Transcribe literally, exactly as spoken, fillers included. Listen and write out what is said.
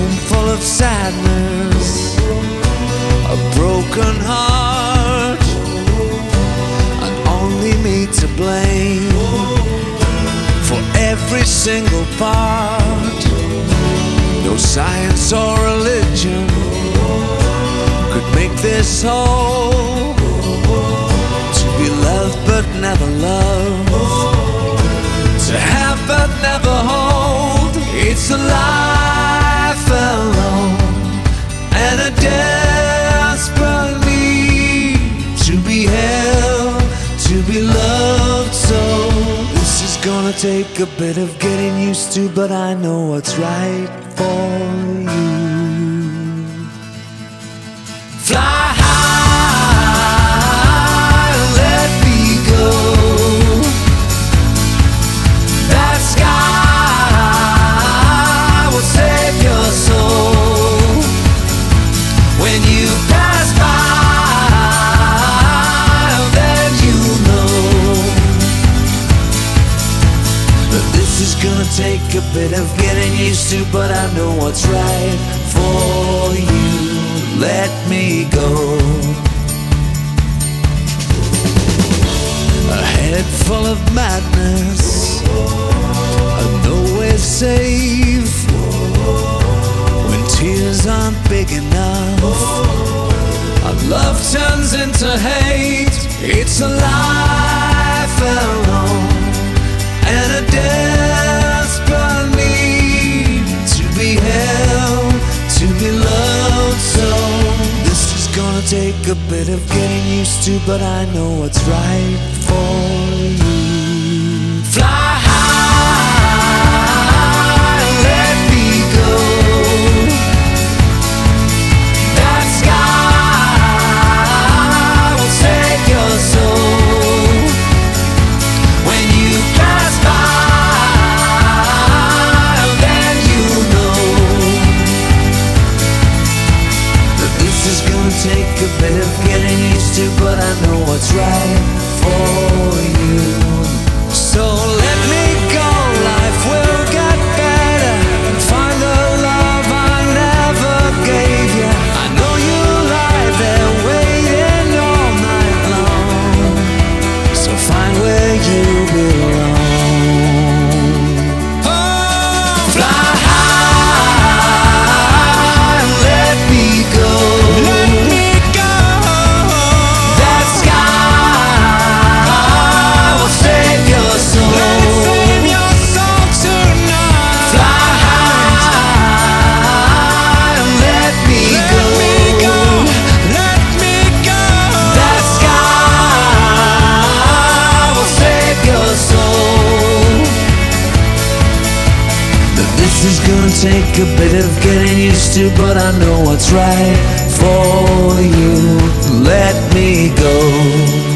room full of sadness, a broken heart, and only me to blame for every single part. No science or religion could make this whole. To be loved but never loved, to have but never hold. It's a life alone and a desperate need to be held, to be loved. So this is gonna take a bit of getting used to, but I know what's right for you. Fly high, let me go. That sky will save your soul. When you pass by, then you know that this is gonna take a bit of getting used to, but I know what's right for you. Let me go. A head full of madness, and nowhere safe. When tears aren't big enough, and love turns into hate. It's a life alone and a desperate need to be held, to be loved. So this is gonna take a bit of getting used to, but I know what's right for you. Fly high, let me go. That sky will save your soul. When you pass by, then you know that this is gonna take a bit of getting used to, but I know what's right for you. So let me go, life will get better, and find the love I never gave you. I know you lie there waiting all night long, so find where you belong. Oh, fly high, let me go. Let me go. That sky will save your soul. Let it save your soul tonight. Fly high, let me go. Let me go. That sky will save your soul. That this is gonna take a bit of getting used to, but I know what's right for you. Let me go.